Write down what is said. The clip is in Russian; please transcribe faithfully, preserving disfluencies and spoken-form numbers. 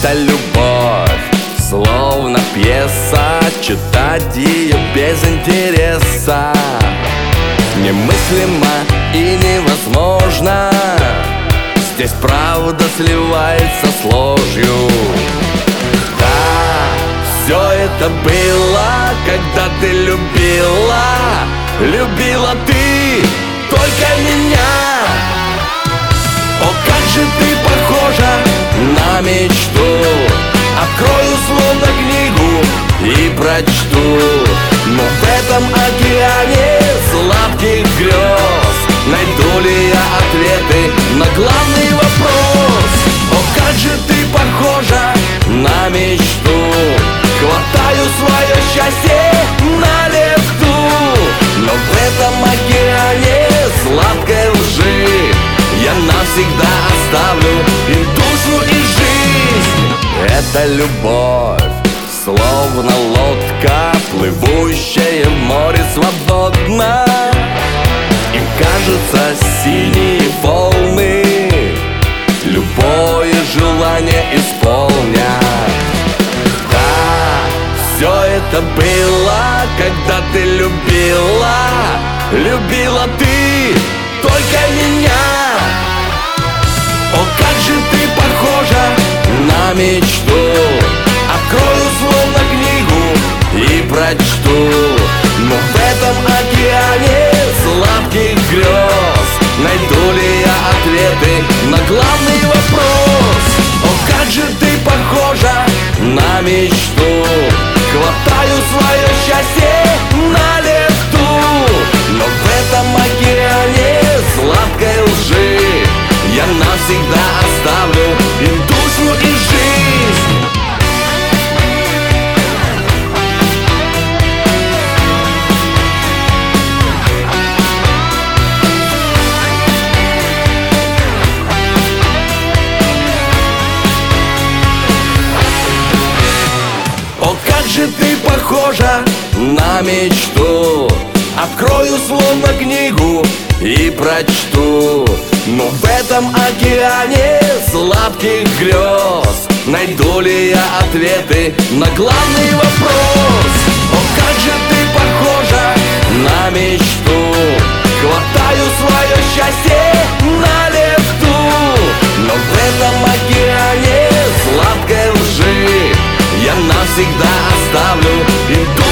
Это любовь, словно пьеса, читать ее без интереса немыслимо и невозможно. Здесь правда сливается с ложью. Да, все это было, когда ты любила, любила ты только меня. О, как же ты похожа на мечту! Открою словно книгу и прочту. Но в этом океане сладких грез найду ли я ответы на главный вопрос? О, как же ты похожа на мечту! Хватаю свое счастье на лету. Но в этом океане сладкой лжи я навсегда оставлю и душу, и жизнь. Это любовь, словно лодка, плывущая в море свободно. И кажется, синие волны любое желание исполнят. Да, все это было, когда ты любила, любила ты только меня. О, как же ты похожа на мечту! Открою словно книгу и прочту. Но в этом океане сладких грез найду ли я ответы на главный вопрос? О, как же ты похожа на мечту! Хватаю свое счастье на лету. Но в этом океане сладкой лжи я навсегда оставлю и душу, и жизнь. О, как же ты похожа на мечту! Открою словно книгу и прочту. Но в этом океане сладких грез найду ли я ответы на главный вопрос? О, как же ты похожа на мечту! Хватаю свое счастье на лету. Но в этом океане сладкой лжи я навсегда оставлю и